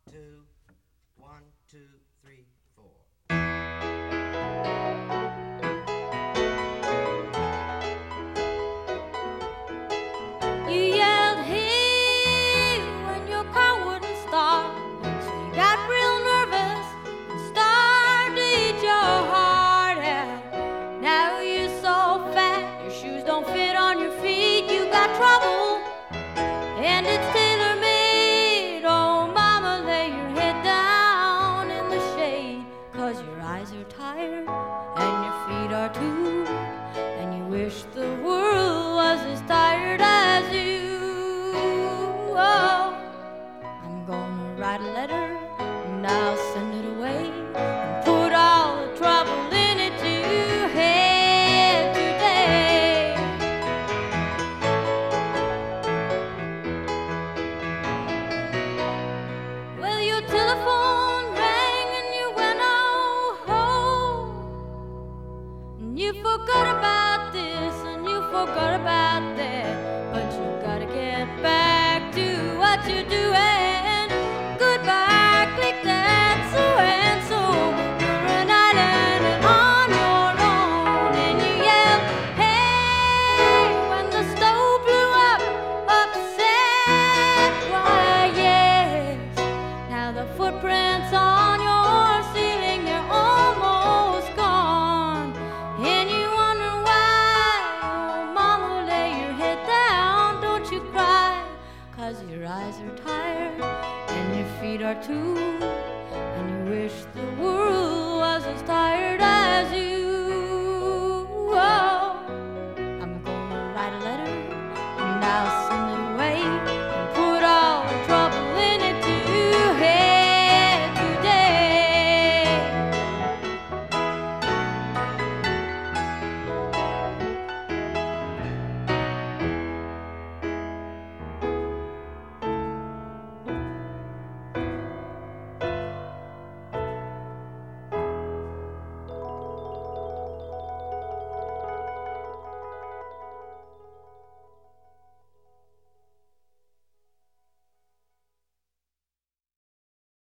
two, 1, 2, 3, 4. You yelled hey when your car wouldn't start, so you got real nervous and started to eat your heart out. Now you're so fat, your shoes don't fit on your feet, you got trouble, and it's tailor-made. Oh, mama, lay your head down in the shade, 'cause your eyes are tired and your feet are too, and you wish the world was as tired as you. Oh, I'm gonna write a letter and I'll send it away and put all the trouble in it you had today. Well, your telephone rang and you went oh home, and you forgot about this and you forgot about that, but you gotta get back to what you're doing. Goodbye, click that, so and so. You're an island and on your own, and you yell, hey, when the stove blew up, upset. Why, yes, now the footprints on your ceiling, they're almost gone, and you wonder why. Oh, mama, lay your head down, don't you cry, 'cause your eyes are tired and your feet are too, and you wish the world was as tired as you.